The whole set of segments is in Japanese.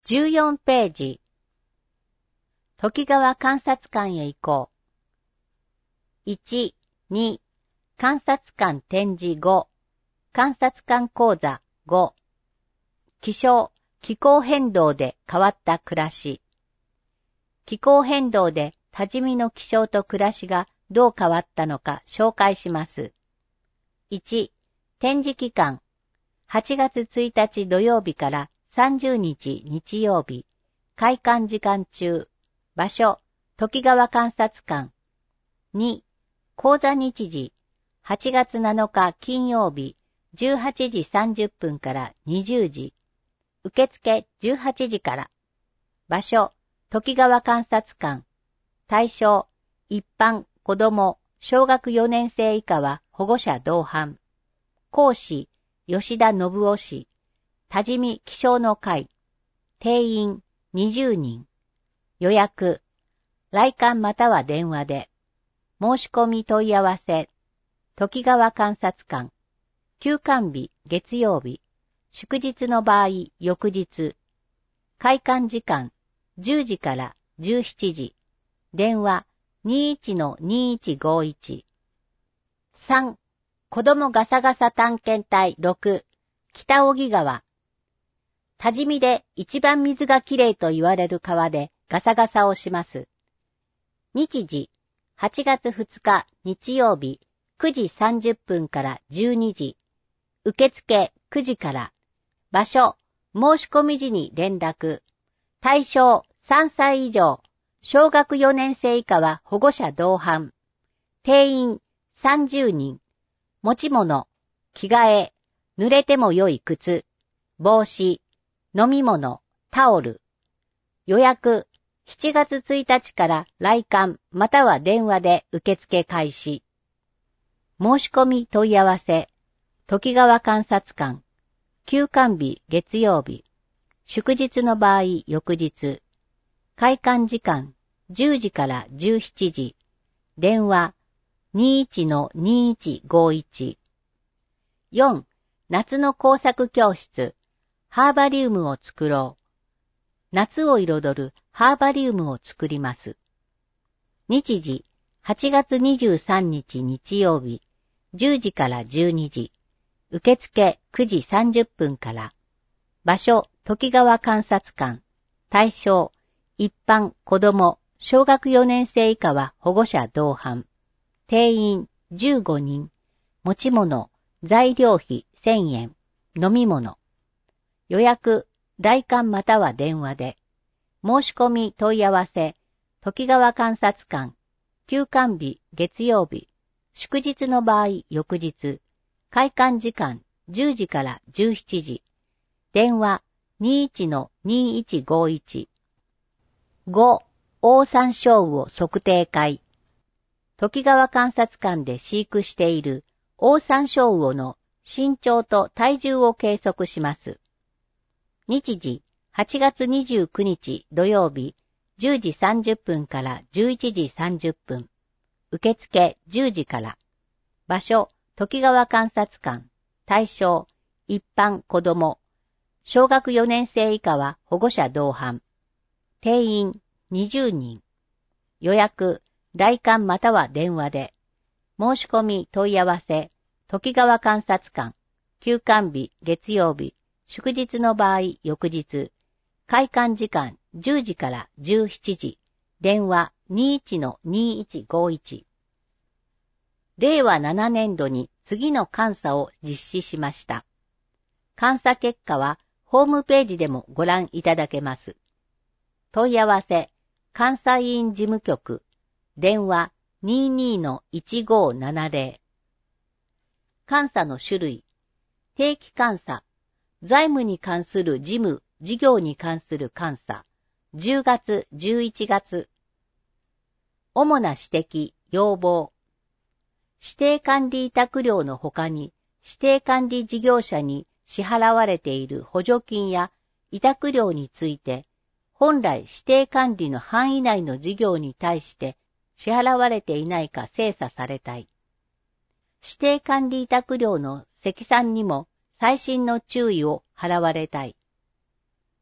14ページ。ときがわ監察官へ行こう。1、2、監察官展示5、監察官講座5、気象、気候変動で変わった暮らし。気候変動で多治見の気象と暮らしがどう変わったのか紹介します。1、展示期間。8月1日土曜日から30日日曜日。開館時間中。場所、ときがわ監察官。2、講座日時。8月7日金曜日。18時30分から20時。受付18時から。場所、ときがわ監察官。対象、一般、子供、小学4年生以下は保護者同伴。講師、吉田信夫氏。多治見気象の会。定員、20人。予約。来館または電話で。申し込み問い合わせ。ときがわ監察官。休館日、月曜日。祝日の場合、翌日。開館時間、10時から17時。電話、21-2151。3、子供ガサガサ探検隊6、北荻川。多治見で一番水がきれいと言われる川でガサガサをします。日時、8月2日日曜日9時30分から12時。受付9時から。場所、申し込み時に連絡。対象3歳以上。小学4年生以下は保護者同伴。定員30人。持ち物、着替え、濡れても良い靴、帽子、飲み物、タオル。予約、7月1日から来館または電話で受付開始。申し込み問い合わせ、ときがわ監察官。休館日月曜日。祝日の場合翌日。開館時間10時から17時。電話21-2151。4. 夏の工作教室。ハーバリウムを作ろう。夏を彩るハーバリウムを作ります。日時8月23日日曜日。10時から12時。受付9時30分から。場所、ときがわ監察官。対象、一般、子供、小学4年生以下は保護者同伴。定員15人。持ち物、材料費1000円。飲み物。予約、来館または電話で。申し込み問い合わせ、ときがわ監察官。休館日月曜日。祝日の場合翌日。開館時間10時から17時。電話21-2151。5. オオサンショウウオ測定会。ときがわ監察官で飼育しているオオサンショウウオの身長と体重を計測します。日時8月29日土曜日10時30分から11時30分。受付10時から。場所、ときがわ監察官。対象、一般子供。小学4年生以下は保護者同伴。定員20人。予約、来館または電話で。申し込み問い合わせ、ときがわ監察官。休館日月曜日。祝日の場合翌日。開館時間10時から17時。電話21-2151。令和7年度に次の監査を実施しました。監査結果はホームページでもご覧いただけます。問い合わせ、監査委員事務局、電話22-1570。監査の種類、定期監査、財務に関する事務、事業に関する監査、10月、11月。主な指摘、要望。指定管理委託料の他に、指定管理事業者に支払われている補助金や委託料について、本来指定管理の範囲内の事業に対して支払われていないか精査されたい。指定管理委託料の積算にも細心の注意を払われたい。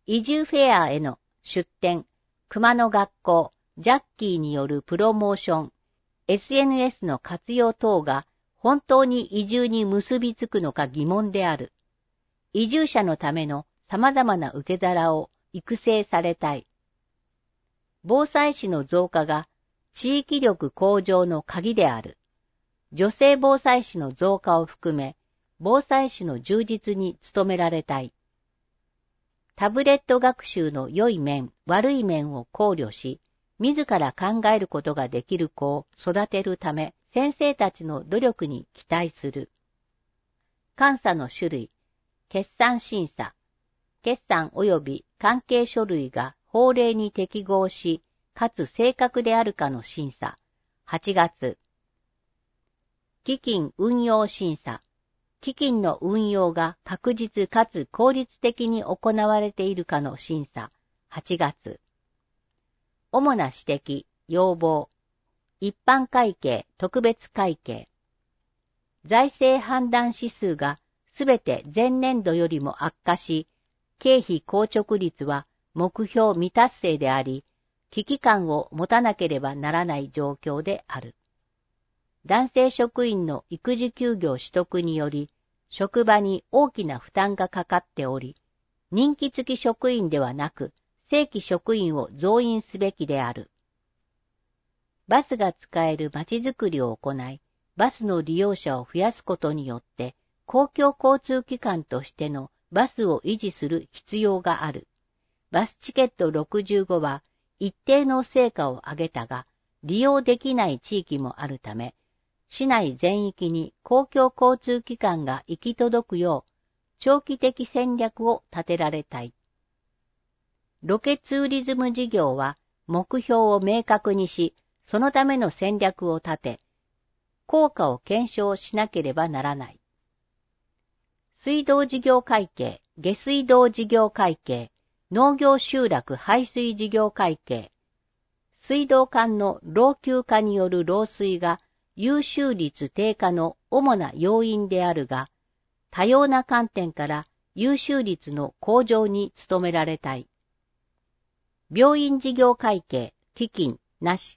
移住フェアへの出展、熊野学校、ジャッキーによるプロモーション、SNS の活用等が本当に移住に結びつくのか疑問である。移住者のための様々な受け皿を育成されたい。防災士の増加が地域力向上の鍵である。女性防災士の増加を含め、防災士の充実に努められたい。タブレット学習の良い面、悪い面を考慮し、自ら考えることができる子を育てるため、先生たちの努力に期待する。監査の種類、決算審査、決算及び関係書類が法令に適合し、かつ正確であるかの審査、8月。基金運用審査、基金の運用が確実かつ効率的に行われているかの審査、8月。主な指摘、要望、一般会計、特別会計。財政判断指数がすべて前年度よりも悪化し、経費硬直率は目標未達成であり、危機感を持たなければならない状況である。男性職員の育児休業取得により、職場に大きな負担がかかっており、任期付き職員ではなく、正規職員を増員すべきである。バスが使えるまちづくりを行い、バスの利用者を増やすことによって、公共交通機関としてのバスを維持する必要がある。バスチケット65は一定の成果を上げたが、利用できない地域もあるため、市内全域に公共交通機関が行き届くよう、長期的戦略を立てられたい。ロケツーリズム事業は目標を明確にし、そのための戦略を立て、効果を検証しなければならない。水道事業会計、下水道事業会計、農業集落排水事業会計。水道管の老朽化による漏水が優秀率低下の主な要因であるが、多様な観点から優秀率の向上に努められたい。病院事業会計、基金、なし。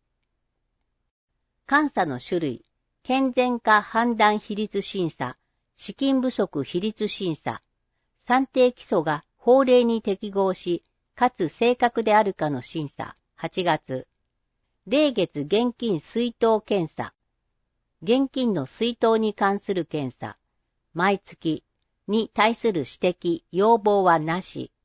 監査の種類、健全化判断比率審査、資金不足比率審査、算定基礎が法令に適合し、かつ正確であるかの審査、8月。例月現金出納検査。現金の出納に関する検査。毎月に対する指摘、要望はなし。